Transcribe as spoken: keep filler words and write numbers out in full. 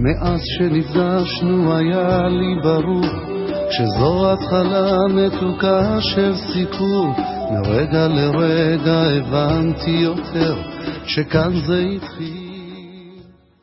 מאז שנפגשנו היה לי ברור שזו התחלה מתוקה של סיפור. מרגע לרגע הבנתי יותר שכאן זה התחיל.